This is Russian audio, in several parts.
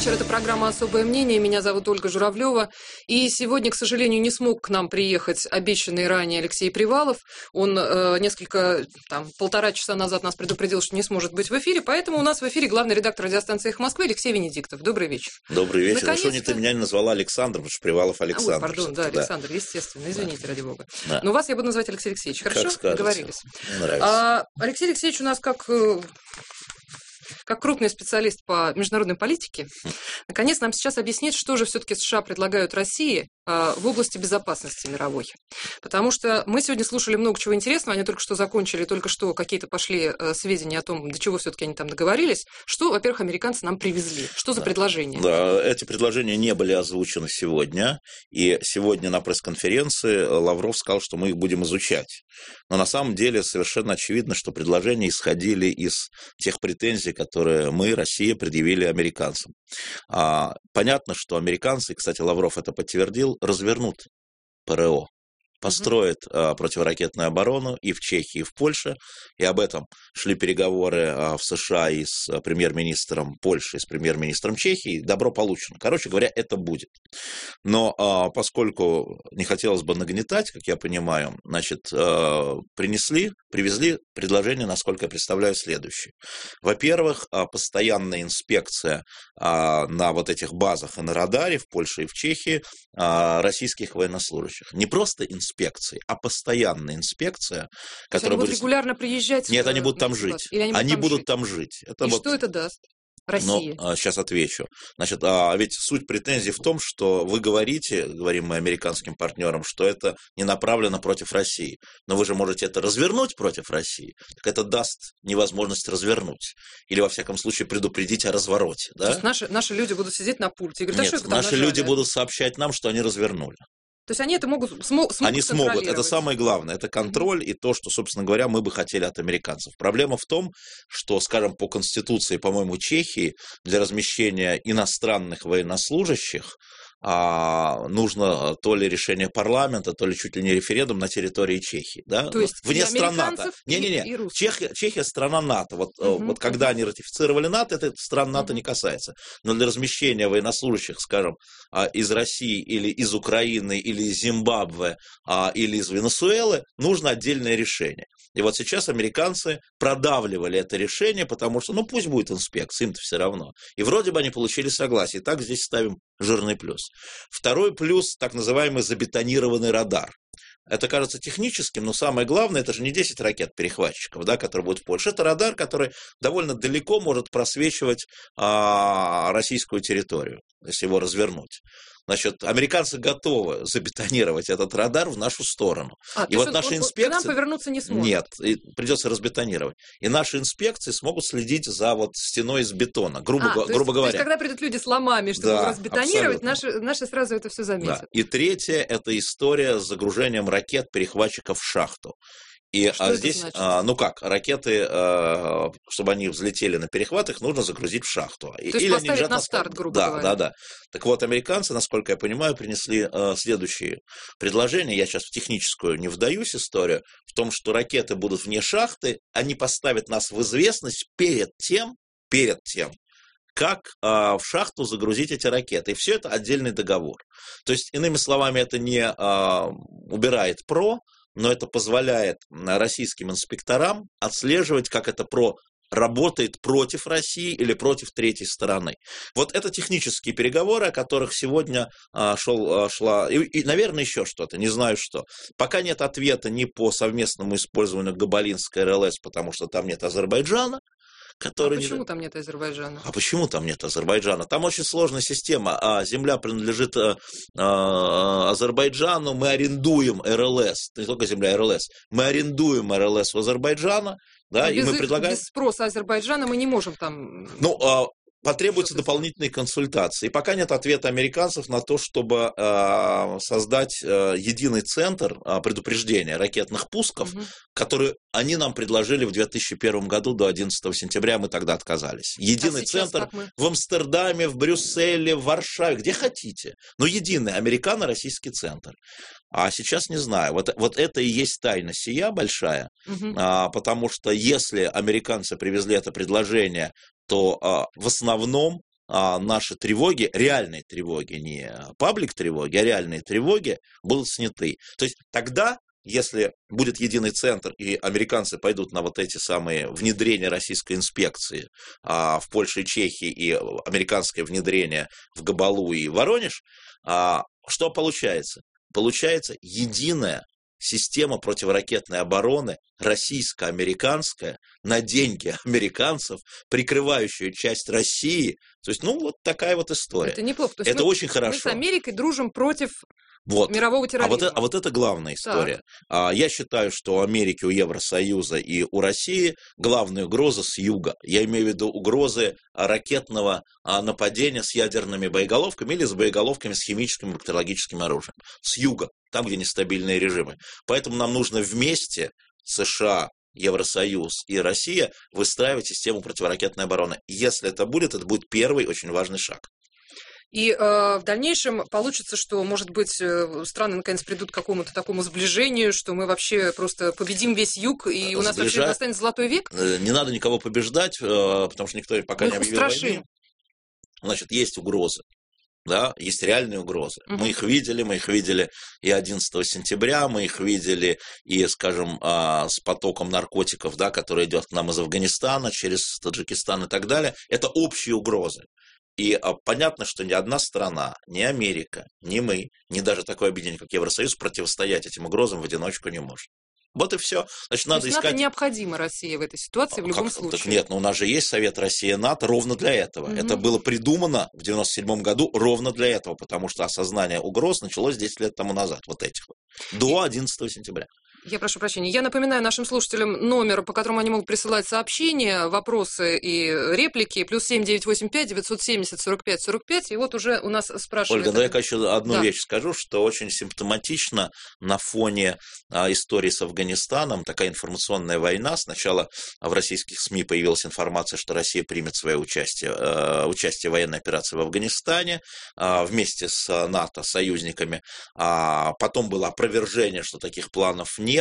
вечер. Это программа «Особое мнение». Меня зовут Ольга Журавлева. И сегодня, к сожалению, не смог к нам приехать обещанный ранее Алексей Привалов. Он полтора часа назад нас предупредил, что не сможет быть в эфире. Поэтому у нас в эфире главный редактор радиостанции «Эхо Москвы» Алексей Венедиктов. Добрый вечер. Добрый вечер. Наконец-то... Что не ты меня не назвала Александром, потому что Привалов Александр. Пардон, да, Александр, естественно. Извините, да. ради бога. Да. Но вас я буду называть Алексей Алексеевич. Хорошо? Договорились. Мне нравится. Алексей Алексеевич у нас как крупный специалист по международной политике, наконец нам сейчас объяснит, что же все-таки США предлагают России в области безопасности мировой. Потому что мы сегодня слушали много чего интересного, они только что закончили, только что какие-то пошли сведения о том, до чего все-таки они там договорились. Что, во-первых, американцы нам привезли? Что за предложения? Да, эти предложения не были озвучены сегодня, и сегодня на пресс-конференции Лавров сказал, что мы их будем изучать. Но на самом деле совершенно очевидно, что предложения исходили из тех претензий, которые мы, Россия, предъявили американцам. Понятно, что американцы, кстати, Лавров это подтвердил, развернут ПРО, построят противоракетную оборону и в Чехии, и в Польше, и об этом шли переговоры в США и с премьер-министром Польши, и с премьер-министром Чехии, добро получено. Короче говоря, это будет. Но поскольку не хотелось бы нагнетать, как я понимаю, значит, привезли предложение, насколько я представляю, следующее. Во-первых, постоянная инспекция на вот этих базах и на радаре в Польше и в Чехии российских военнослужащих. Не просто инспекции, а постоянная инспекция, которая будет регулярно приезжать. Нет, они будут там жить. Они будут там жить. И что это даст России? Сейчас отвечу. Значит, ведь суть претензий в том, что вы говорим мы американским партнерам, что это не направлено против России. Но вы же можете это развернуть против России. Так это даст невозможность развернуть. Или, во всяком случае, предупредить о развороте. Да? То есть наши люди будут сидеть на пульте и говорить, нет, наши люди будут сообщать нам, что они развернули. То есть они это смогут Они смогут. Это самое главное. Это контроль и то, что, собственно говоря, мы бы хотели от американцев. Проблема в том, что, скажем, по Конституции, по-моему, Чехии для размещения иностранных военнослужащих нужно то ли решение парламента, то ли чуть ли не референдум на территории Чехии. Да? То есть вне стран НАТО. Чехия страна НАТО. Вот когда они ратифицировали НАТО, это стран НАТО не касается. Но для размещения военнослужащих, скажем, из России или из Украины, или из Зимбабве, или из Венесуэлы, нужно отдельное решение. И вот сейчас американцы продавливали это решение, потому что, пусть будет инспекция, им-то все равно. И вроде бы они получили согласие. Так здесь ставим жирный плюс. Второй плюс, так называемый забетонированный радар. Это кажется техническим, но самое главное, это же не 10 ракет-перехватчиков, да, которые будут в Польше. Это радар, который довольно далеко может просвечивать российскую территорию, если его развернуть. Значит, американцы готовы забетонировать этот радар в нашу сторону. И вот наши инспекции... К нам повернуться не сможет. Нет, придется разбетонировать. И наши инспекции смогут следить за стеной из бетона, грубо говоря. То есть, когда придут люди с ломами, чтобы разбетонировать, наши сразу это все заметят. Да. И третье, это история с загружением ракет-перехватчиков в шахту. И здесь, ракеты, чтобы они взлетели на перехват, их нужно загрузить в шахту. То есть поставить на старт, грубо говоря. Да. Так вот, американцы, насколько я понимаю, принесли следующие предложения. Я сейчас в техническую не вдаюсь историю, в том, что ракеты будут вне шахты, они поставят нас в известность перед тем, как в шахту загрузить эти ракеты. И все это отдельный договор. То есть, иными словами, это не убирает ПРО, но это позволяет российским инспекторам отслеживать, как это ПРО работает против России или против третьей стороны. Вот это технические переговоры, о которых сегодня шла, и, наверное, еще что-то, не знаю что. Пока нет ответа ни по совместному использованию Габалинской РЛС, потому что там нет Азербайджана. Почему там нет Азербайджана? Почему там нет Азербайджана? Там очень сложная система. Земля принадлежит Азербайджану, мы арендуем РЛС, не только земля РЛС, мы арендуем РЛС у Азербайджана, да, и мы предлагаем... Без спроса Азербайджана мы не можем там... Потребуются дополнительные консультации. И пока нет ответа американцев на то, чтобы создать единый центр предупреждения ракетных пусков, который они нам предложили в 2001 году до 11 сентября, мы тогда отказались. Единый центр в Амстердаме, в Брюсселе, в Варшаве, где хотите. Но единый американо-российский центр. А сейчас не знаю. Вот это и есть тайна сия большая, потому что если американцы привезли это предложение, то в основном наши тревоги, реальные тревоги, не паблик-тревоги, а реальные тревоги будут сняты. То есть тогда, если будет единый центр, и американцы пойдут на вот эти самые внедрения российской инспекции в Польше и Чехии, и американское внедрение в Габалу и Воронеж, что получается? Получается единая система противоракетной обороны, российско-американская, на деньги американцев, прикрывающая часть России. То есть, вот такая вот история. Это неплохо. То есть это очень хорошо. Мы с Америкой дружим против мирового терроризма. А вот это главная история. Я считаю, что у Америки, у Евросоюза и у России главная угроза с юга. Я имею в виду угрозы ракетного нападения с ядерными боеголовками или с боеголовками с химическим и бактериологическим оружием. С юга, там, где нестабильные режимы. Поэтому нам нужно вместе, США, Евросоюз и Россия, выстраивать систему противоракетной обороны. Если это будет первый очень важный шаг. И в дальнейшем получится, что, может быть, страны наконец придут к какому-то такому сближению, что мы вообще просто победим весь юг, и у нас вообще настанет золотой век? Не надо никого побеждать, потому что никто пока не объявил войны. Значит, есть угрозы. Да, есть реальные угрозы. Мы их видели и 11 сентября, мы их видели и, скажем, с потоком наркотиков, да, который идет к нам из Афганистана, через Таджикистан и так далее. Это общие угрозы. И понятно, что ни одна страна, ни Америка, ни мы, ни даже такое объединение, как Евросоюз, противостоять этим угрозам в одиночку не может. Вот и все. Значит, надо искать... НАТО необходима Россия в этой ситуации в любом случае. Так нет, у нас же есть Совет Россия-НАТО ровно для этого. Это было придумано в 1997 году ровно для этого, потому что осознание угроз началось 10 лет тому назад, вот этих вот, до 11 сентября. Я прошу прощения. Я напоминаю нашим слушателям номер, по которому они могут присылать сообщения, вопросы и реплики. +7 985 970 45 45. И вот уже у нас спрашивают... Ольга, я еще одну вещь скажу, что очень симптоматично на фоне истории с Афганистаном такая информационная война. Сначала в российских СМИ появилась информация, что Россия примет свое участие в военной операции в Афганистане вместе с НАТО, союзниками. Потом было опровержение, что таких планов нет.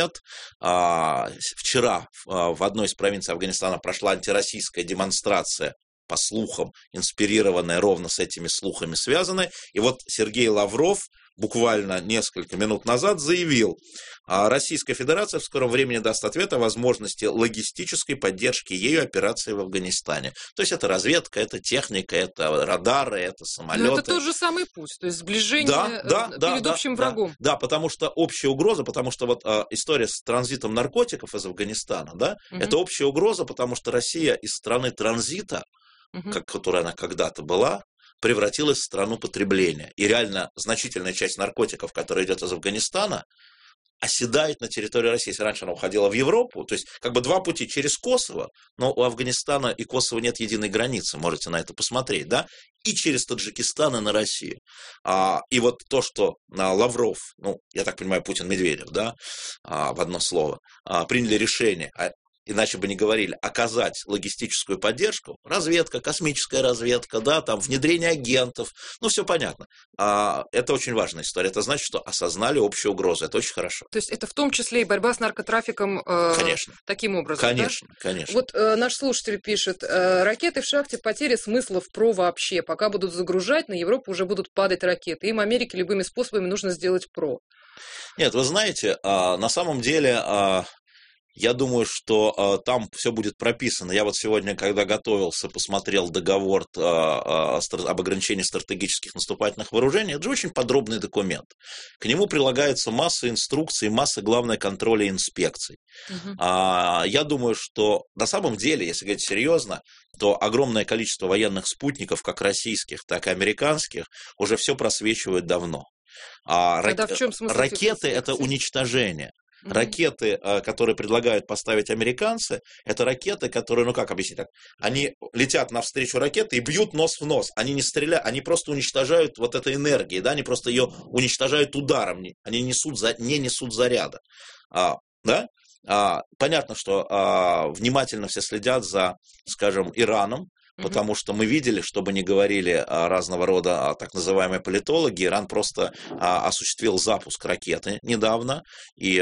Вчера в одной из провинций Афганистана прошла антироссийская демонстрация, по слухам, инспирированная ровно с этими слухами связанная. И вот Сергей Лавров буквально несколько минут назад заявил, Российская Федерация в скором времени даст ответ о возможности логистической поддержки ею операции в Афганистане. То есть это разведка, это техника, это радары, это самолеты. Но это тот же самый путь, то есть сближение перед общим врагом. Да, потому что общая угроза, потому что вот история с транзитом наркотиков из Афганистана, это общая угроза, потому что Россия из страны транзита, которая она когда-то была, превратилась в страну потребления. И реально значительная часть наркотиков, которая идет из Афганистана, оседает на территории России. Если раньше она уходила в Европу, то есть как бы два пути через Косово, но у Афганистана и Косово нет единой границы, можете на это посмотреть, да, и через Таджикистан и на Россию. И вот то, что Лавров, я так понимаю, Путин-Медведев, да, в одно слово, приняли решение, иначе бы не говорили, оказать логистическую поддержку, разведка, космическая разведка, да, там внедрение агентов, все понятно. Это очень важная история. Это значит, что осознали общую угрозу. Это очень хорошо. То есть это в том числе и борьба с наркотрафиком таким образом, конечно, да? Конечно. Вот наш слушатель пишет, ракеты в шахте, потеря смысла в ПРО вообще. Пока будут загружать, на Европу уже будут падать ракеты. Им Америке любыми способами нужно сделать ПРО. Нет, вы знаете, на самом деле... Я думаю, что там все будет прописано. Я вот сегодня, когда готовился, посмотрел договор об ограничении стратегических наступательных вооружений. Это же очень подробный документ. К нему прилагается масса инструкций, масса, главное, контроля и инспекций. Я думаю, что на самом деле, если говорить серьезно, то огромное количество военных спутников, как российских, так и американских, уже все просвечивают давно. Ракеты – это уничтожение. Ракеты, которые предлагают поставить американцы, это ракеты, которые, как объяснить так, они летят навстречу ракеты и бьют нос в нос. Они не стреляют, они просто уничтожают вот этой энергией, да, они просто ее уничтожают ударом, они не несут заряда. Понятно, что внимательно все следят за, скажем, Ираном, потому что мы видели, что бы ни говорили разного рода так называемые политологи, Иран просто осуществил запуск ракеты недавно, и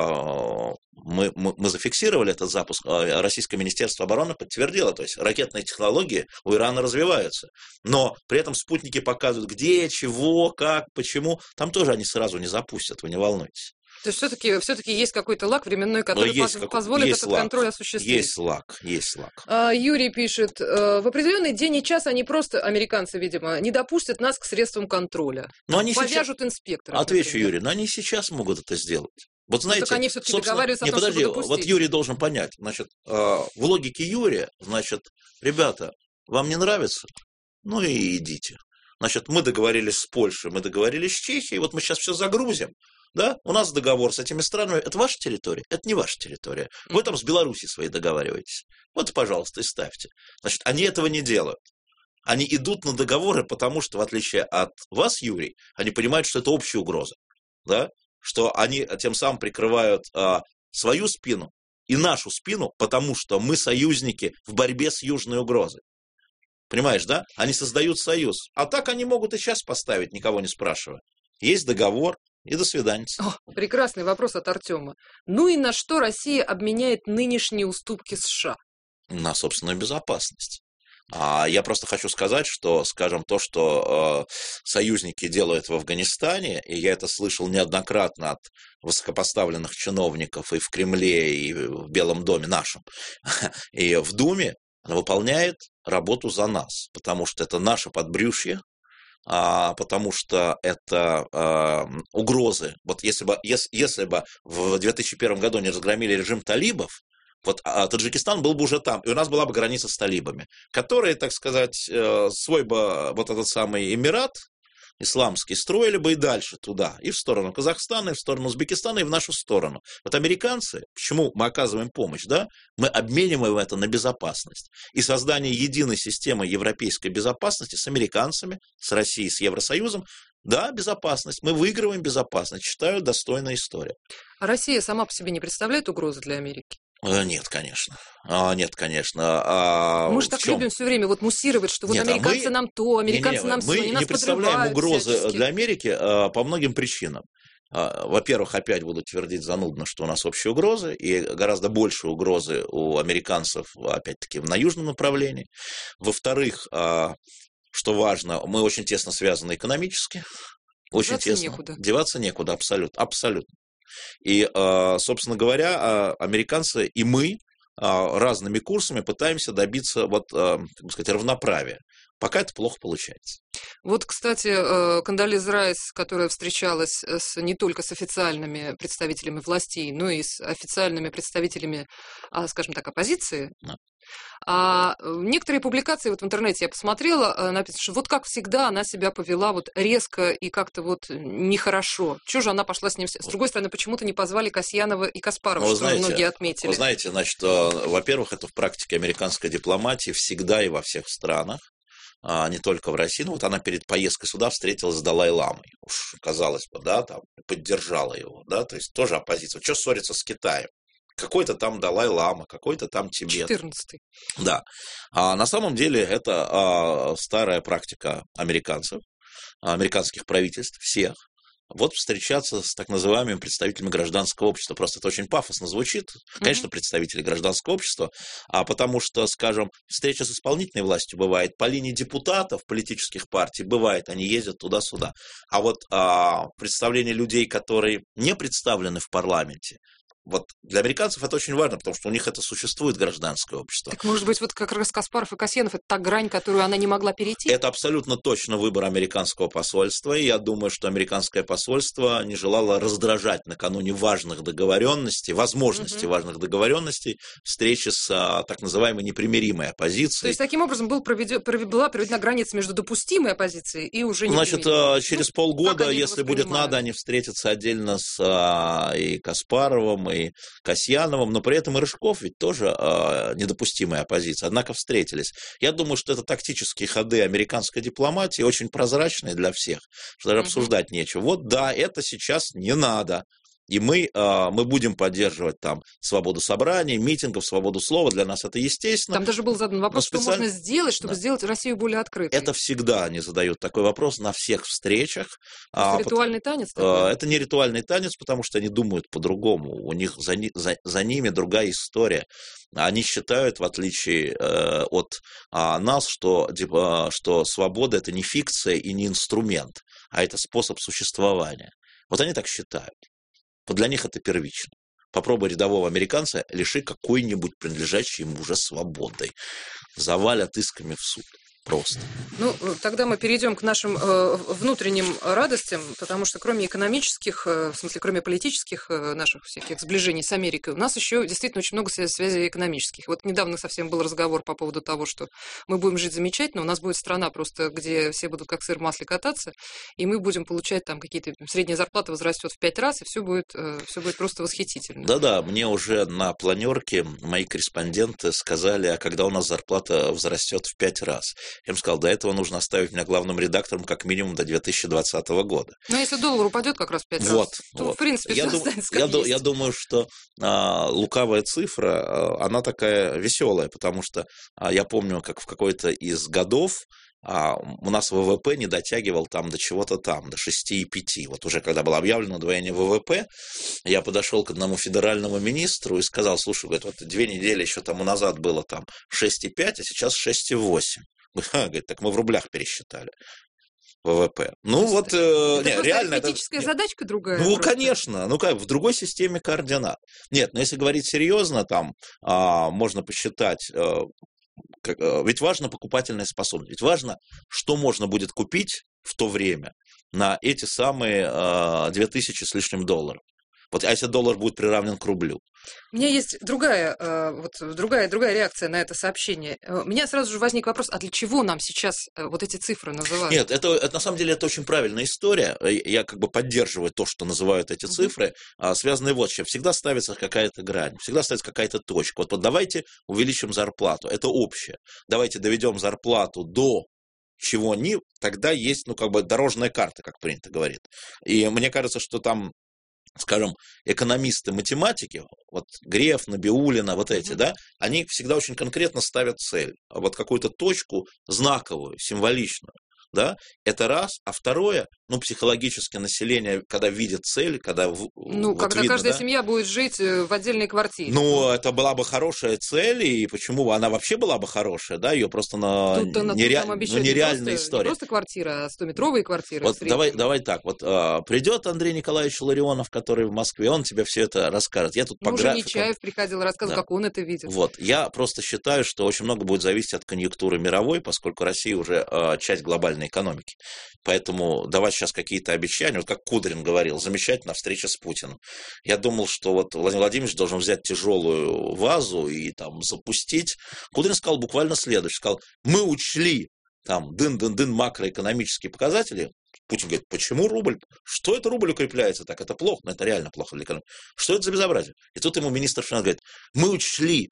мы зафиксировали этот запуск. Российское Министерство обороны подтвердило, то есть ракетные технологии у Ирана развиваются, но при этом спутники показывают, где, чего, как, почему. Там тоже они сразу не запустят, вы не волнуйтесь. То есть все-таки есть какой-то лаг временной, который позволит этот контроль осуществить. Есть лаг. Юрий пишет, в определенный день и час они просто, американцы, видимо, не допустят нас к средствам контроля. Но они повяжут инспекторов. Отвечу, например. Юрий, но они сейчас могут это сделать. Вот знаете, так они все-таки договариваются о том, чтобы допустить. Вот Юрий должен понять, значит, в логике Юрия, значит, ребята, вам не нравится? Ну и идите. Значит, мы договорились с Польшей, мы договорились с Чехией, вот мы сейчас все загрузим. Да, у нас договор с этими странами. Это ваша территория? Это не ваша территория. Вы там с Белоруссией своей договариваетесь. Вот, пожалуйста, и ставьте. Значит, они этого не делают. Они идут на договоры, потому что, в отличие от вас, Юрий, они понимают, что это общая угроза. Да? Что они тем самым прикрывают свою спину и нашу спину, потому что мы союзники в борьбе с южной угрозой. Понимаешь, да? Они создают союз. А так они могут и сейчас поставить, никого не спрашивая. Есть договор. И до свидания. Прекрасный вопрос от Артема. Ну и на что Россия обменяет нынешние уступки США? На собственную безопасность. Я просто хочу сказать, что, скажем, то, что союзники делают в Афганистане, и я это слышал неоднократно от высокопоставленных чиновников и в Кремле, и в Белом доме нашем, и в Думе, она выполняет работу за нас, потому что это наше подбрюшье, потому что это угрозы. Вот если бы в 2001 году не разгромили режим талибов, вот Таджикистан был бы уже там, и у нас была бы граница с талибами, которые, так сказать, свой бы вот этот самый Эмират исламский строили бы и дальше туда, и в сторону Казахстана, и в сторону Узбекистана, и в нашу сторону. Вот американцы, почему мы оказываем помощь, да, мы обмениваем это на безопасность. И создание единой системы европейской безопасности с американцами, с Россией, с Евросоюзом, да, безопасность. Мы выигрываем безопасность. Считаю, достойная история. А Россия сама по себе не представляет угрозы для Америки? Нет, конечно. Нет, конечно. Мы же так любим все время вот муссировать, что вот американцы нам то, американцы нам все, они нас подрывают. Мы не представляем угрозы для Америки по многим причинам. Во-первых, опять буду твердить занудно, что у нас общие угрозы, и гораздо больше угрозы у американцев, опять-таки, на южном направлении. Во-вторых, что важно, мы очень тесно связаны экономически. Очень тесно. Деваться некуда, абсолютно. И, собственно говоря, американцы и мы разными курсами пытаемся добиться вот, как бы сказать, равноправия. Пока это плохо получается. Вот, кстати, Кондолиза Райс, которая встречалась не только с официальными представителями властей, но и с официальными представителями, скажем так, оппозиции. Да. Некоторые публикации вот в интернете я посмотрела, написано, что вот как всегда она себя повела вот резко и как-то вот нехорошо. Чего же она пошла с ним? С другой стороны, почему-то не позвали Касьянова и Каспарова, что знаете, многие отметили. Вы знаете, значит, во-первых, это в практике американской дипломатии всегда и во всех странах, не только в России. Ну, вот она перед поездкой сюда встретилась с Далай-ламой. Уж, казалось бы, да, там, поддержала его, да, то есть тоже оппозиция. Что ссориться с Китаем? Какой-то там Далай-лама, какой-то там Тибет. 14-й. Да. На самом деле это старая практика американцев, американских правительств, всех. Вот встречаться с так называемыми представителями гражданского общества. Просто это очень пафосно звучит. Конечно, представители гражданского общества, потому что, скажем, встреча с исполнительной властью бывает по линии депутатов политических партий, бывает, они ездят туда-сюда. А вот представление людей, которые не представлены в парламенте, вот для американцев это очень важно, потому что у них это существует гражданское общество. Так, может быть, вот как раз Каспаров и Касьянов – это та грань, которую она не могла перейти? Это абсолютно точно выбор американского посольства, и я думаю, что американское посольство не желало раздражать накануне важных договоренностей, возможности важных договоренностей, встречи с так называемой непримиримой оппозицией. То есть, таким образом была проведена граница между допустимой оппозицией и уже непримиримой. Значит, через полгода, если будет надо, они встретятся отдельно с и Каспаровым, и Касьяновым, но при этом и Рыжков ведь тоже недопустимая оппозиция, однако встретились. Я думаю, что это тактические ходы американской дипломатии, очень прозрачные для всех, что даже обсуждать нечего. Вот да, это сейчас не надо. И мы будем поддерживать там свободу собраний, митингов, свободу слова. Для нас это естественно. Там даже был задан вопрос, что можно сделать, чтобы сделать Россию более открытой. Это всегда они задают такой вопрос на всех встречах. Это ритуальный танец такой? Это не ритуальный танец, потому что они думают по-другому. У них за ними другая история. Они считают, в отличие от нас, что свобода – это не фикция и не инструмент, а это способ существования. Вот они так считают. Вот для них это первично. Попробуй рядового американца лиши какой-нибудь принадлежащей ему уже свободой. Завалят исками в суд. Просто. Ну, тогда мы перейдем к нашим внутренним радостям, потому что кроме экономических, в смысле, кроме политических наших всяких сближений с Америкой, у нас еще действительно очень много связей экономических. Вот недавно совсем был разговор по поводу того, что мы будем жить замечательно, у нас будет страна просто, где все будут как сыр в масле кататься, и мы будем получать там какие-то, средняя зарплата возрастет в 5 раз, и все будет просто восхитительно. Да-да, мне уже на планерке мои корреспонденты сказали, а когда у нас зарплата возрастет в 5 раз? Я им сказал, до этого нужно оставить меня главным редактором как минимум до 2020 года. Но если доллар упадет как раз в 5 раз, то, в принципе, все останется как есть. Я думаю, что лукавая цифра, она такая веселая, потому что я помню, как в какой-то из годов у нас ВВП не дотягивал там до чего-то там, до 6,5. Вот уже когда было объявлено удвоение ВВП, я подошел к одному федеральному министру и сказал, слушай, говорит, вот 2 недели еще тому назад было там 6,5, а сейчас 6,8. Говорит, так мы в рублях пересчитали ВВП. Ну вот, реально... Политическая задачка другая. Ну, просто. Конечно, ну как, в другой системе координат. Нет, но если говорить серьезно, там можно посчитать... Ведь важна покупательная способность. Ведь важно, что можно будет купить в то время на эти самые 2000 с лишним долларов. Вот, а если доллар будет приравнен к рублю? У меня есть другая реакция на это сообщение. У меня сразу же возник вопрос, а для чего нам сейчас вот эти цифры называют? Нет, это на самом деле это очень правильная история. Я как бы поддерживаю то, что называют эти цифры, связанные вот с чем. Всегда ставится какая-то грань, всегда ставится какая-то точка. Вот давайте увеличим зарплату, это общее. Давайте доведем зарплату до чего-ни, тогда есть, дорожная карта, как принято говорить. И мне кажется, что там, скажем, экономисты, математики, вот Греф, Набиуллина, вот эти, да, они всегда очень конкретно ставят цель, вот какую-то точку знаковую, символичную, да, это раз, а второе, психологически население, когда видит цель, когда когда видно, каждая семья будет жить в отдельной квартире. Это была бы хорошая цель, и почему она вообще была бы хорошая, да, ее просто нереальная история. Не просто квартира, а 100-метровые квартиры. Вот давай так, придет Андрей Николаевич Ларионов, который в Москве, он тебе все это расскажет. Я тут по графику. Уже Нечаев приходил, рассказывал, как он это видит. Вот, я просто считаю, что очень много будет зависеть от конъюнктуры мировой, поскольку Россия уже часть глобальной экономики. Поэтому давать сейчас какие-то обещания, вот как Кудрин говорил, замечательно встреча с Путиным. Я думал, что вот Владимир Владимирович должен взять тяжелую вазу и там запустить. Кудрин сказал буквально следующее, сказал, мы учли там макроэкономические показатели. Путин говорит, почему рубль? Что это рубль укрепляется так? Это плохо, но это реально плохо для экономики. Что это за безобразие? И тут ему министр финансов говорит, мы учли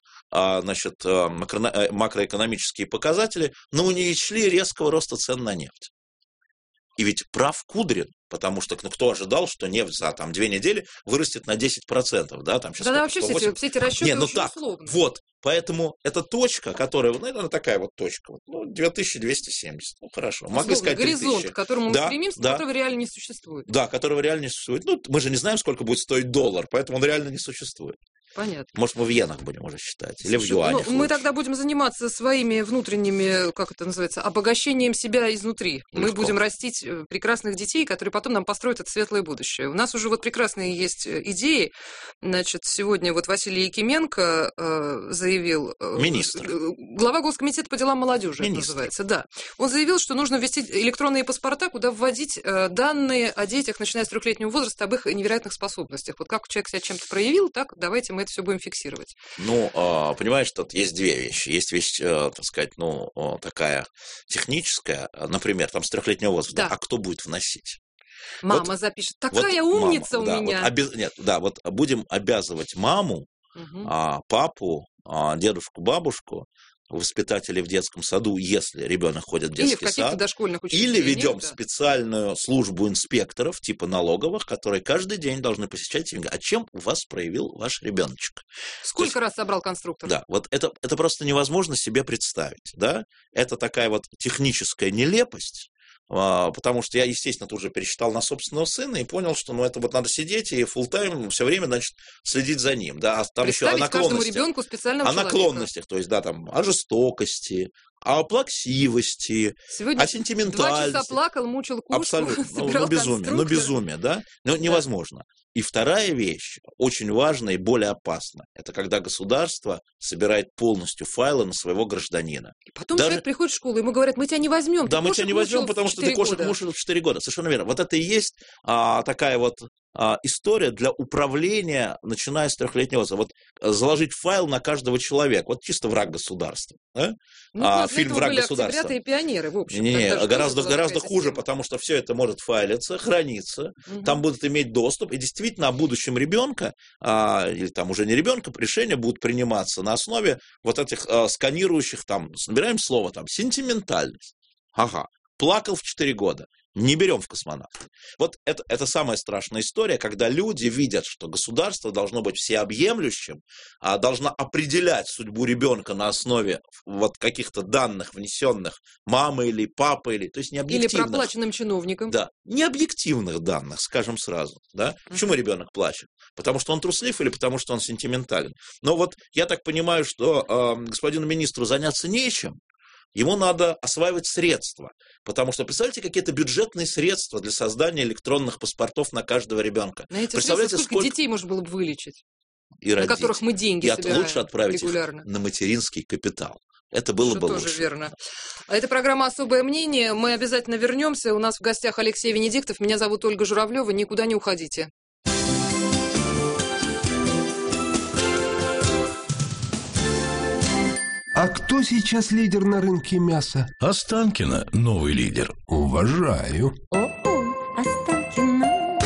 макроэкономические показатели, но мы не учли резкого роста цен на нефть. И ведь прав Кудрин, потому что кто ожидал, что нефть за 2 недели вырастет на 10%, да, там сейчас... Да, вообще все эти расчеты очень условны. Вот, поэтому эта точка, которая, она такая вот точка, 2270, хорошо, могли сказать 3000. Горизонт, к которому мы стремимся, которого реально не существует. Да, которого реально не существует. Мы же не знаем, сколько будет стоить доллар, поэтому он реально не существует. Понятно. Может, мы в иенах будем уже считать, или в юанях. Мы тогда будем заниматься своими внутренними, как это называется, обогащением себя изнутри. Легко. Мы будем растить прекрасных детей, которые потом нам построят это светлое будущее. У нас уже прекрасные есть идеи. Сегодня Василий Якименко заявил... Министр. Глава Госкомитета по делам молодежи, Министр. Это называется, да. Он заявил, что нужно ввести электронные паспорта, куда вводить данные о детях, начиная с 3-летнего возраста, об их невероятных способностях. Вот как человек себя чем-то проявил, так давайте мы это все будем фиксировать. Понимаешь, тут есть две вещи. Есть вещь, такая техническая, например, там с 3-летнего возраста. Да. А кто будет вносить? Мама запишет. Такая умница у меня. Будем обязывать маму, папу, дедушку, бабушку воспитателей в детском саду, если ребенок ходит в Или в детский каких-то сад. дошкольных учреждениях. Или ведем да. специальную службу инспекторов, типа налоговых, которые каждый день должны посещать и говорить, а чем у вас проявил ваш ребеночек. Сколько раз собрал конструктор? Да, вот это просто невозможно себе представить, да. Это такая вот техническая нелепость, потому что я, естественно, тут же пересчитал на собственного сына и понял, что это вот надо сидеть и фулл-тайм все время, значит, следить за ним, да, а там еще о каждому наклонностях. ребенку специального О человека. наклонностях, то есть, да, там, о жестокости, о плаксивости, Сегодня о сентиментальности. 2 часа плакал, мучил кошку, Абсолютно. собирал Ну, безумие, да? Но невозможно. И вторая вещь, очень важная и более опасная, это когда государство собирает полностью файлы на своего гражданина. И потом человек приходит в школу, ему говорят, мы тебя не возьмем. Да, мы тебя не возьмем, потому что ты кошек мучил в 4 года. Совершенно верно. Вот это и есть такая вот история для управления, начиная с 3-летнего возраста. Вот заложить файл на каждого человека. Вот чисто враг государства. Да? Фильм «Враг государства». Октябрята и пионеры, в общем. Не, гораздо хуже, потому что все это может файлиться, храниться, там будут иметь доступ, и действительно о будущем ребенка, или там уже не ребенка, решения будут приниматься на основе вот этих сканирующих, там, набираем слово, там, сентиментальность. Ага, плакал в 4 года. Не берем в космонавты. Вот это самая страшная история, когда люди видят, что государство должно быть всеобъемлющим, должно определять судьбу ребенка на основе вот каких-то данных, внесенных мамой или папой, то есть не объективных. Или проплаченным чиновником. Да, не объективных данных, скажем сразу. Да? Почему ребенок плачет? Потому что он труслив или потому что он сентиментален? Но вот я так понимаю, что господину министру заняться нечем. Ему надо осваивать средства, потому что, представляете, какие-то бюджетные средства для создания электронных паспортов на каждого ребенка. На эти средства сколько детей можно было бы вылечить, и на которых мы деньги собираем лучше отправить регулярно. Их на материнский капитал. Это было бы лучше. Тоже верно. Это программа «Особое мнение». Мы обязательно вернемся. У нас в гостях Алексей Венедиктов. Меня зовут Ольга Журавлева. Никуда не уходите. А кто сейчас лидер на рынке мяса? Останкино – новый лидер. Уважаю. Останкино.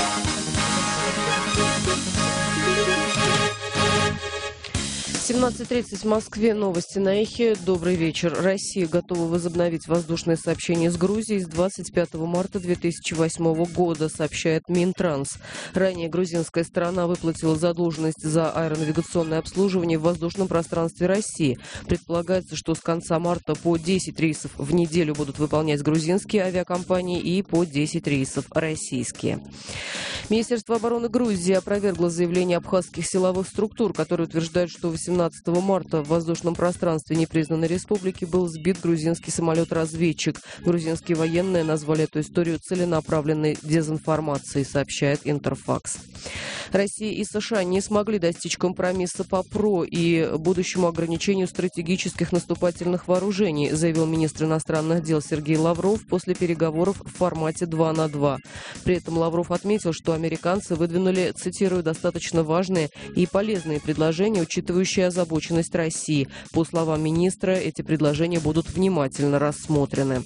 В 17:30 в Москве. Новости на Эхе. Добрый вечер. Россия готова возобновить воздушные сообщения с Грузией с 25 марта 2008 года, сообщает Минтранс. Ранее грузинская сторона выплатила задолженность за аэронавигационное обслуживание в воздушном пространстве России. Предполагается, что с конца марта по 10 рейсов в неделю будут выполнять грузинские авиакомпании и по 10 рейсов российские. Министерство обороны Грузии опровергло заявление абхазских силовых структур, которые утверждают, что 18 марта в воздушном пространстве непризнанной республики был сбит грузинский самолет-разведчик. Грузинские военные назвали эту историю целенаправленной дезинформацией, сообщает Интерфакс. Россия и США не смогли достичь компромисса по ПРО и будущему ограничению стратегических наступательных вооружений, заявил министр иностранных дел Сергей Лавров после переговоров в формате 2 на 2. При этом Лавров отметил, что американцы выдвинули, цитирую, достаточно важные и полезные предложения, учитывающие озабоченность России. По словам министра, эти предложения будут внимательно рассмотрены.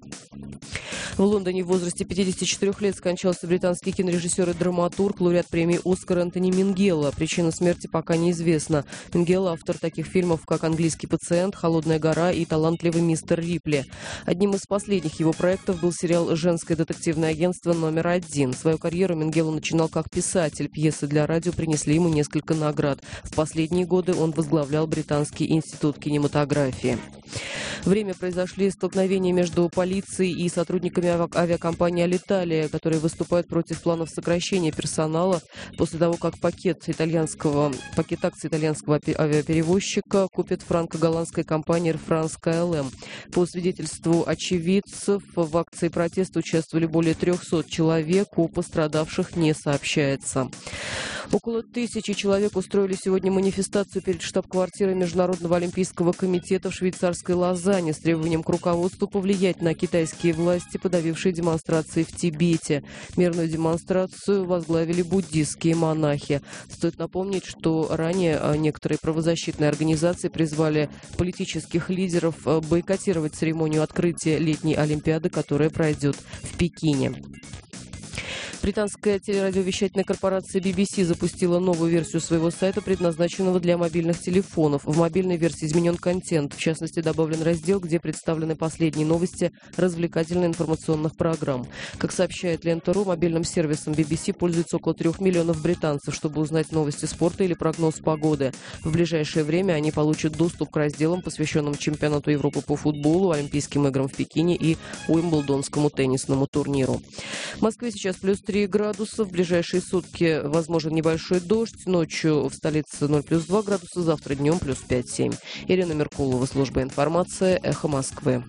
В Лондоне в возрасте 54 лет скончался британский кинорежиссер и драматург, лауреат премии «Оскар» Антони Мингелла. Причина смерти пока неизвестна. Мингелла – автор таких фильмов, как «Английский пациент», «Холодная гора» и «Талантливый мистер Рипли». Одним из последних его проектов был сериал «Женское детективное агентство номер 1». Свою карьеру Мингелла начинал как писатель. Пьесы для радио принесли ему несколько наград. В последние годы он возглавлял Британский институт кинематографии. В Риме произошли столкновения между полицией и сотрудниками авиакомпании «Алиталия», которые выступают против планов сокращения персонала после того, как пакет акций итальянского авиаперевозчика купит франко-голландская компания Air France KLM. По свидетельству очевидцев, в акции протеста участвовали более 300 человек, у пострадавших не сообщается. Около 1000 человек устроили сегодня манифестацию перед штаб-квартирой Международного олимпийского комитета в швейцарской Лозанне с требованием к руководству повлиять на китайские власти, подавившие демонстрации в Тибете. Мирную демонстрацию возглавили буддистские монахи. Стоит напомнить, что ранее некоторые правозащитные организации призвали политических лидеров бойкотировать церемонию открытия летней Олимпиады, которая пройдет в Пекине. Британская телерадиовещательная корпорация BBC запустила новую версию своего сайта, предназначенного для мобильных телефонов. В мобильной версии изменен контент. В частности, добавлен раздел, где представлены последние новости развлекательно-информационных программ. Как сообщает Лента.ру, мобильным сервисом BBC пользуется около 3 миллионов британцев, чтобы узнать новости спорта или прогноз погоды. В ближайшее время они получат доступ к разделам, посвященным чемпионату Европы по футболу, Олимпийским играм в Пекине и Уимблдонскому теннисному турниру. В Москве сейчас плюс 3 градуса. В ближайшие сутки возможен небольшой дождь. Ночью в столице 0 плюс 2 градуса. Завтра днем плюс 5-7. Ирина Меркулова, служба информации, Эхо Москвы.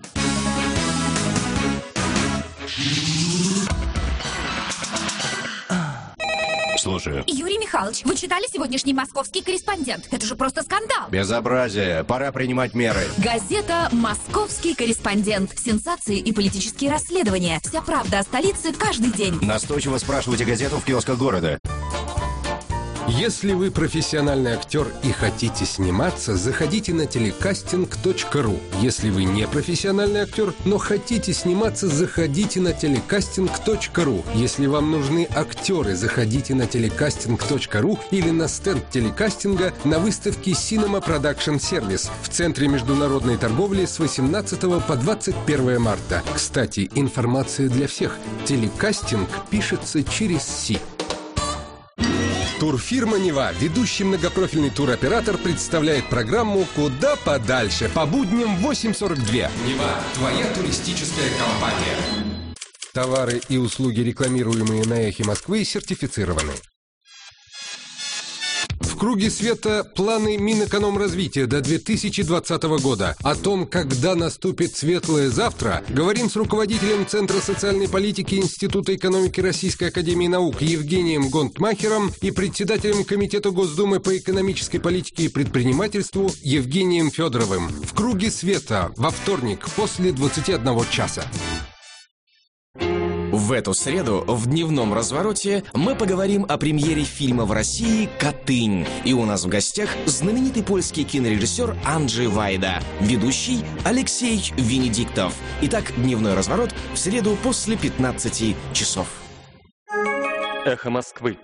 Слушаю. Юрий Михайлович, вы читали сегодняшний «Московский корреспондент»? Это же просто скандал. Безобразие. Пора принимать меры. Газета «Московский корреспондент». Сенсации и политические расследования. Вся правда о столице каждый день. Настойчиво спрашивайте газету в киосках города. Если вы профессиональный актер и хотите сниматься, заходите на telecasting.ru. Если вы не профессиональный актер, но хотите сниматься, заходите на telecasting.ru. Если вам нужны актеры, заходите на telecasting.ru или на стенд телекастинга на выставке Cinema Production Service в Центре международной торговли с 18 по 21 марта. Кстати, информация для всех. Телекастинг пишется через «Си». Турфирма «Нева», ведущий многопрофильный туроператор, представляет программу «Куда подальше» по будням в 8:42. «Нева» – твоя туристическая компания. Товары и услуги, рекламируемые на «Эхе Москвы», сертифицированы. В круге света планы Минэкономразвития до 2020 года. О том, когда наступит светлое завтра, говорим с руководителем Центра социальной политики Института экономики Российской академии наук Евгением Гонтмахером и председателем Комитета Госдумы по экономической политике и предпринимательству Евгением Федоровым. В круге света во вторник после 21 часа. В эту среду в дневном развороте мы поговорим о премьере фильма в России «Катынь». И у нас в гостях знаменитый польский кинорежиссер Анджей Вайда, ведущий Алексей Венедиктов. Итак, дневной разворот в среду после 15 часов. Эхо Москвы.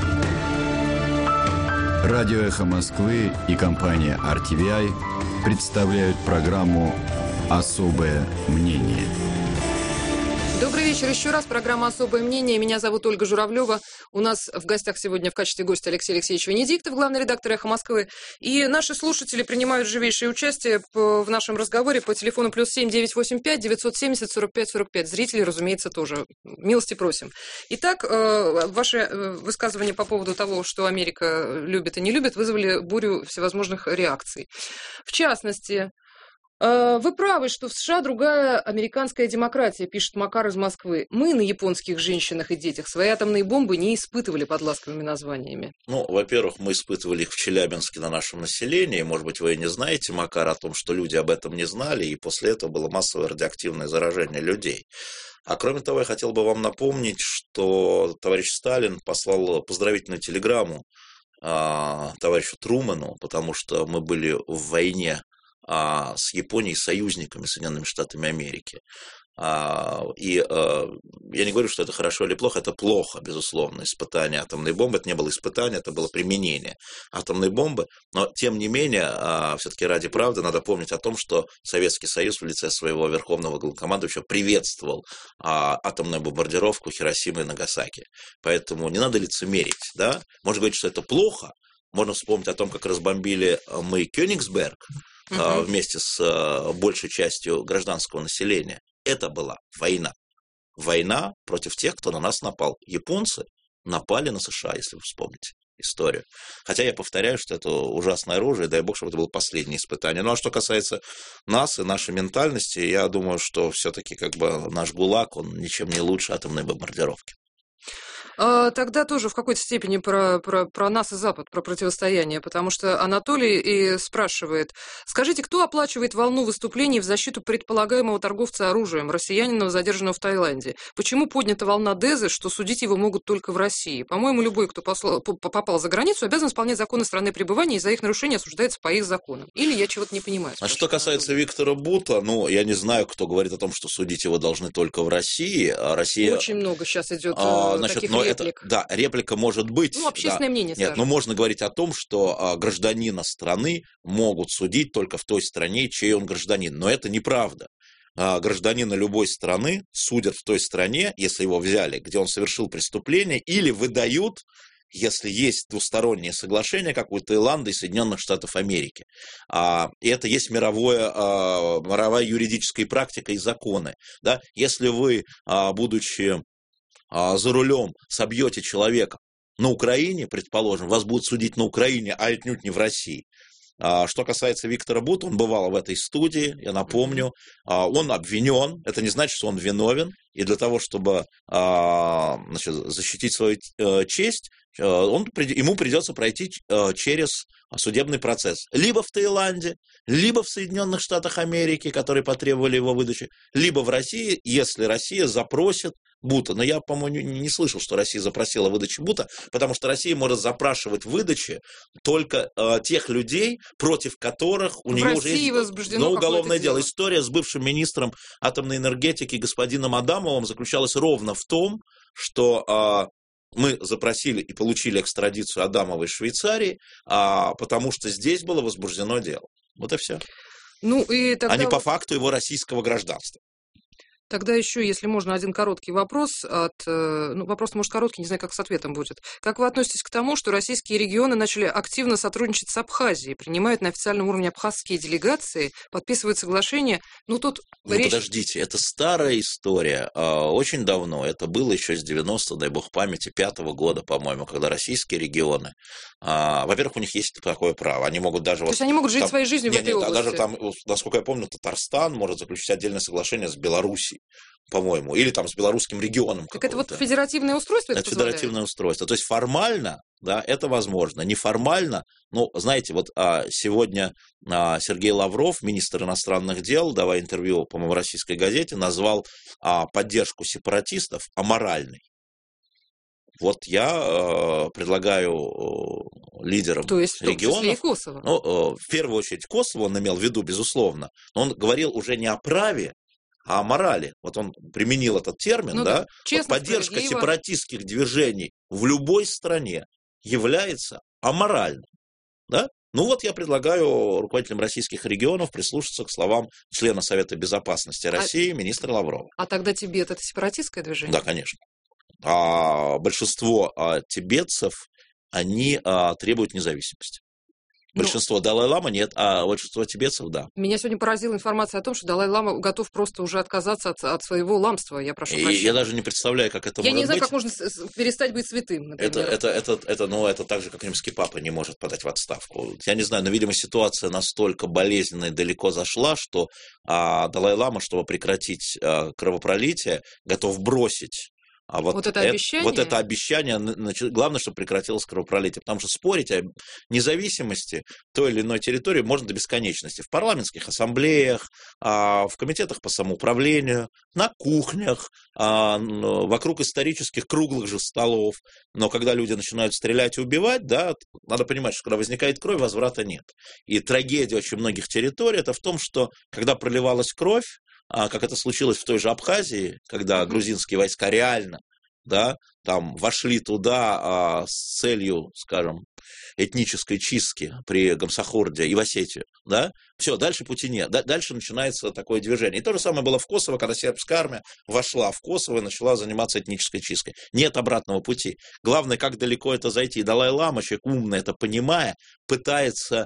Радио «Эхо Москвы» и компания RTVI представляют программу «Особое мнение». Добрый вечер еще раз. Программа «Особое мнение». Меня зовут Ольга Журавлева. У нас в гостях сегодня в качестве гостя Алексей Алексеевич Венедиктов, главный редактор «Эхо Москвы». И наши слушатели принимают живейшее участие в нашем разговоре по телефону +7 985 970 45 45. Зрители, разумеется, тоже. Милости просим. Итак, ваши высказывания по поводу того, что Америка любит и не любит, вызвали бурю всевозможных реакций. В частности... Вы правы, что в США другая американская демократия, пишет Макар из Москвы. Мы на японских женщинах и детях свои атомные бомбы не испытывали под ласковыми названиями. Ну, во-первых, мы испытывали их в Челябинске на нашем населении. Может быть, вы и не знаете, Макар, о том, что люди об этом не знали, и после этого было массовое радиоактивное заражение людей. А кроме того, я хотел бы вам напомнить, что товарищ Сталин послал поздравительную телеграмму товарищу Трумэну, потому что мы были в войне с Японией, союзниками, Соединенными Штатами Америки. И я не говорю, что это хорошо или плохо, это плохо, безусловно, испытание атомной бомбы. Это не было испытание, это было применение атомной бомбы. Но, тем не менее, все-таки ради правды надо помнить о том, что Советский Союз в лице своего верховного главнокомандующего приветствовал атомную бомбардировку Хиросимы и Нагасаки. Поэтому не надо лицемерить. Да? Можно говорить, что это плохо. Можно вспомнить о том, как разбомбили мы Кёнигсберг вместе с большей частью гражданского населения. Это была война. Война против тех, кто на нас напал. Японцы напали на США, если вы вспомните историю. Хотя я повторяю, что это ужасное оружие, дай бог, чтобы это было последнее испытание. Ну, а что касается нас и нашей ментальности, я думаю, что все-таки как бы наш ГУЛАГ, он ничем не лучше атомной бомбардировки. Тогда тоже в какой-то степени про нас и Запад, про противостояние, потому что Анатолий и спрашивает, скажите, кто оплачивает волну выступлений в защиту предполагаемого торговца оружием, россиянина, задержанного в Таиланде? Почему поднята волна Дезы, что судить его могут только в России? По-моему, любой, кто попал за границу, обязан исполнять законы страны пребывания, и за их нарушение осуждается по их законам. Или я чего-то не понимаю. А что касается Виктора Бута, ну, я не знаю, кто говорит о том, что судить его должны только в России. А Россия... Очень много сейчас идет таких реплик. Да, реплика может быть. Ну, общественное мнение, Нет, но можно говорить о том, что гражданина страны могут судить только в той стране, чей он гражданин. Но это неправда. Гражданина любой страны судят в той стране, если его взяли, где он совершил преступление, или выдают, если есть двустороннее соглашение, как у Таиланда и Соединенных Штатов Америки. И это есть мировая юридическая практика и законы. Да? Если вы, будучи за рулем, собьете человека на Украине, предположим, вас будут судить на Украине, а отнюдь не в России. Что касается Виктора Бута, он бывал в этой студии, я напомню, он обвинен, это не значит, что он виновен, и для того, чтобы защитить свою честь, ему придется пройти через судебный процесс. Либо в Таиланде, либо в Соединенных Штатах Америки, которые потребовали его выдачи, либо в России, если Россия запросит Бута. Но я, по-моему, не слышал, что Россия запросила выдачу Бута, потому что Россия может запрашивать выдачи только тех людей, против которых у нее уже есть уголовное дело. История с бывшим министром атомной энергетики господином Адамовым заключалась ровно в том, что мы запросили и получили экстрадицию Адамова из Швейцарии, потому что здесь было возбуждено дело. Вот и все. Ну, и тогда... А не по факту его российского гражданства. Тогда еще, если можно, один короткий вопрос. Вопрос, может, короткий, не знаю, как с ответом будет. Как вы относитесь к тому, что российские регионы начали активно сотрудничать с Абхазией, принимают на официальном уровне абхазские делегации, подписывают соглашения? Подождите, это старая история. Очень давно, это было еще с 90, дай бог памяти, 5-го года, по-моему, когда российские регионы, во-первых, у них есть такое право. Они могут даже... То есть они могут жить своей жизнью в этой области? Даже там, насколько я помню, Татарстан может заключить отдельное соглашение с Белоруссией, по-моему, или там с белорусским регионом. Так это вот федеративное устройство? Это федеративное устройство. То есть формально, да, это возможно. Неформально, знаете, вот сегодня Сергей Лавров, министр иностранных дел, давая интервью, по-моему, в российской газете, назвал поддержку сепаратистов аморальной. Вот я предлагаю лидерам регионов... То есть, в Коsovo? В первую очередь Kosovo он имел в виду, безусловно. Но он говорил уже не о праве, а о морали. Вот он применил этот термин, Честно, поддержка сепаратистских движений в любой стране является аморальной. Да? Я предлагаю руководителям российских регионов прислушаться к словам члена Совета Безопасности России, министра Лаврова. А тогда Тибет – это сепаратистское движение? Да, конечно. А большинство тибетцев, они требуют независимости. Большинство Далай-Лама нет, а большинство тибетцев – да. Меня сегодня поразила информация о том, что Далай-Лама готов просто уже отказаться от своего ламства. Я прошу прощения. Я даже не представляю, как это может быть. Я не знаю, как можно перестать быть святым, например. Это так же, как римский папа не может подать в отставку. Я не знаю, но, видимо, ситуация настолько болезненная и далеко зашла, что Далай-Лама, чтобы прекратить кровопролитие, готов бросить Вот это обещание, главное, чтобы прекратилось кровопролитие, потому что спорить о независимости той или иной территории можно до бесконечности. В парламентских ассамблеях, в комитетах по самоуправлению, на кухнях, вокруг исторических круглых же столов. Но когда люди начинают стрелять и убивать, да, надо понимать, что когда возникает кровь, возврата нет. И трагедия очень многих территорий это в том, что когда проливалась кровь, как это случилось в той же Абхазии, когда грузинские войска реально, да, там вошли туда с целью, скажем, этнической чистки при Гамсахурде и в Осетию, да, все, дальше пути нет, дальше начинается такое движение. И то же самое было в Kosovo, когда сербская армия вошла в Kosovo и начала заниматься этнической чисткой. Нет обратного пути. Главное, как далеко это зайти. Далай-Лама, человек умный, это понимая, пытается,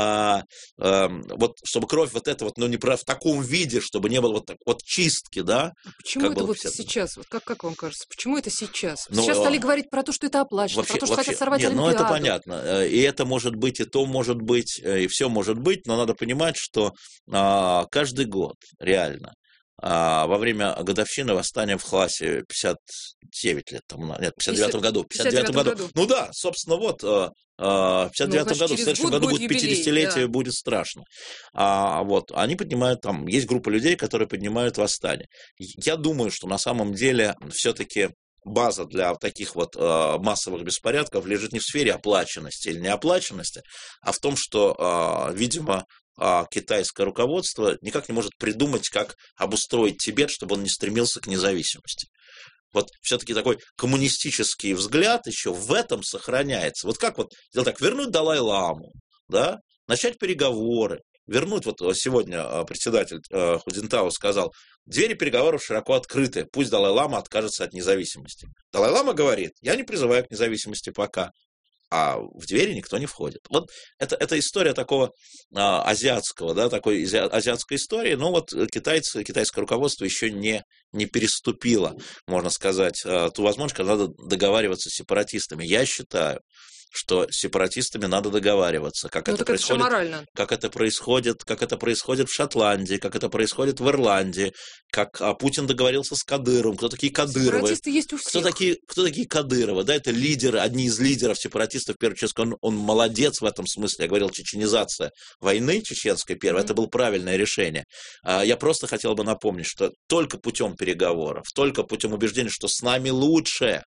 вот, чтобы кровь вот эта вот, ну, не в таком виде, чтобы не было вот чистки, да. Почему это вот сейчас? Вот как вам кажется? Почему это сейчас? Сейчас стали говорить про то, что это оплачено, про то, что хотят сорвать Олимпиаду. Ну, это понятно. И это может быть, и то может быть, и все может быть, но надо понимать, что каждый год реально во время годовщины восстания в Хласе 59 лет тому назад, нет, в 59 году. 59 году. Ну да, собственно, вот, в 59 году, в следующем году будет 50-летие, да. Будет страшно. Вот, они поднимают, там, есть группа людей, которые поднимают восстание. Я думаю, что на самом деле все-таки база для таких вот массовых беспорядков лежит не в сфере оплаченности или неоплаченности, а в том, что, видимо, китайское руководство никак не может придумать, как обустроить Тибет, чтобы он не стремился к независимости. Вот все-таки такой коммунистический взгляд еще в этом сохраняется. Вот как вот сделать так, вернуть Далай-ламу, да, начать переговоры, вернуть, вот сегодня председатель Худзинтао сказал, двери переговоров широко открыты, пусть Далай-лама откажется от независимости. Далай-лама говорит, я не призываю к независимости пока, а в двери никто не входит. Вот это история такого азиатского, да, такой азиатской истории, но вот китайское руководство еще не переступило, можно сказать, ту возможность, когда надо договариваться с сепаратистами. Я считаю, что с сепаратистами надо договариваться, как это происходит в Шотландии, как это происходит в Ирландии, как Путин договорился с Кадыровым, кто такие Кадыровы, сепаратисты есть у всех. Кто такие Кадыровы, да, это лидеры, одни из лидеров сепаратистов, в первую очередь, он молодец в этом смысле, я говорил, чеченизация войны чеченской первой, это было правильное решение. Я просто хотел бы напомнить, что только путем переговоров, только путем убеждения, что с нами лучше,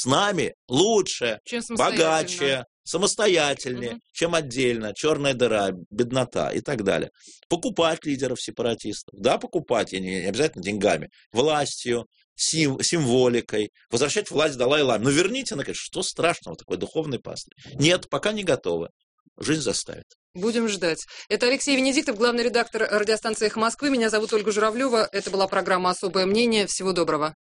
богаче, самостоятельнее, чем отдельно, черная дыра, беднота и так далее. Покупать лидеров сепаратистов, да, покупать, и не обязательно деньгами, властью, символикой, возвращать власть Далай-ламе. Ну, верните, наконец, что страшного, такой духовный пастырь? Нет, пока не готовы. Жизнь заставит. Будем ждать. Это Алексей Венедиктов, главный редактор радиостанции «Эхо Москвы». Меня зовут Ольга Журавлева. Это была программа «Особое мнение». Всего доброго.